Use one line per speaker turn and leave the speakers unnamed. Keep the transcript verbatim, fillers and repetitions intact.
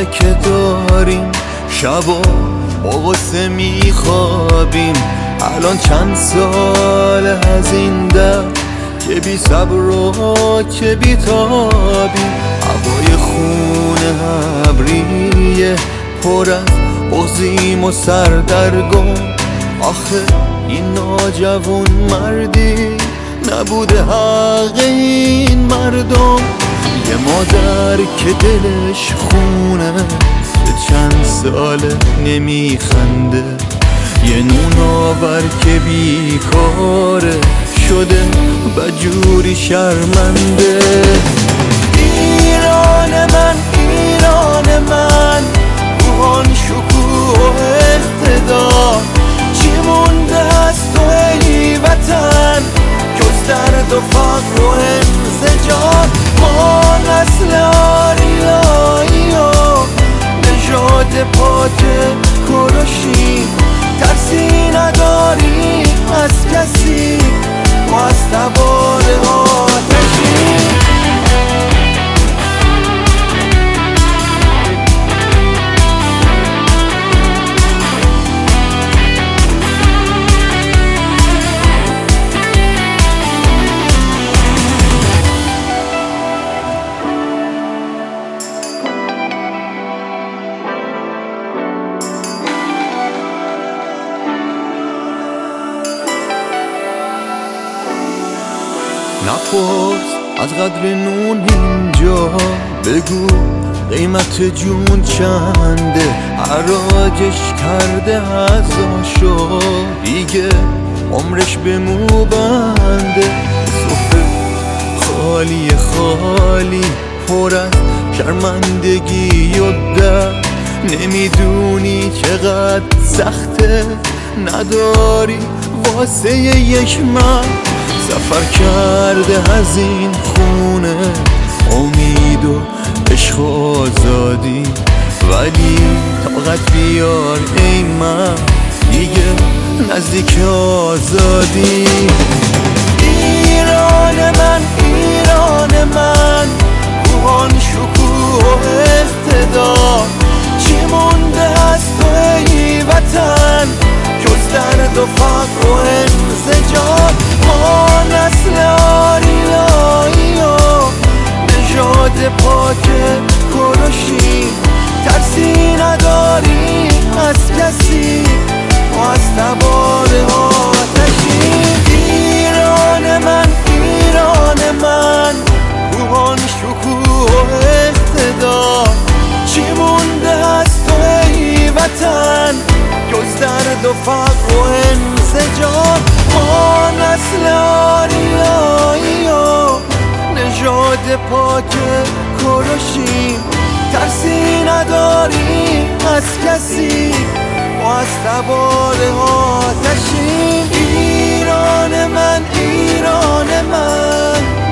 که داریم، شبا با غصه میخوابیم. الان چند سال از این در که بی صبر و که بی تابیم. هوای خونه ابریه پر از بغضیم و سردرگم. آخه این ناجوان مردی نبوده حق این مردم. یه مادر که دلش خونه چه چند ساله نمیخنده، یه نون آور که بیکاره شده بجوری شرمنده. ایران من، ایران من، روحان شکوه و اقتدار. چی مونده از تو ای وطن جز درد و فقر و انزجار؟ ما نسل آریایی و نژاد پاک کوروشیم، ترسی نداریم از کسی، ما از تبار آتشیم. نپرس از قدر نون اینجا، بگو قیمت جون چنده. حراجش کرده هزاشو، دیگه عمرش به مو بنده. صفحه خالی خالی پر از شرمندگی و در، نمیدونی چقدر سخته نداری واسه یک مرد. سفر کرده از این خونه امید و عشق و آزادی، ولی طاقت بیار ای من دیگه نزدیک آزادی. ایران من، ایران من، روحان شکوه و اقتدار. چی مونده از تو ای وطن جز درد و فقر و انزجار؟ ما نسل آریایی و نژاد پاک کوروشیم، ترسی نداریم از کسی، ما از تبار آتشیم. ایران من، ایران من، روحان شکوه و اقتدار. چی مونده از تو ای وطن جز درد و فقر و انزجار؟ ما نسل آریایی و نژاد پاک کوروشیم، ترسی نداریم از کسی، ما از تبار آتشیم. ایران من، ایران من،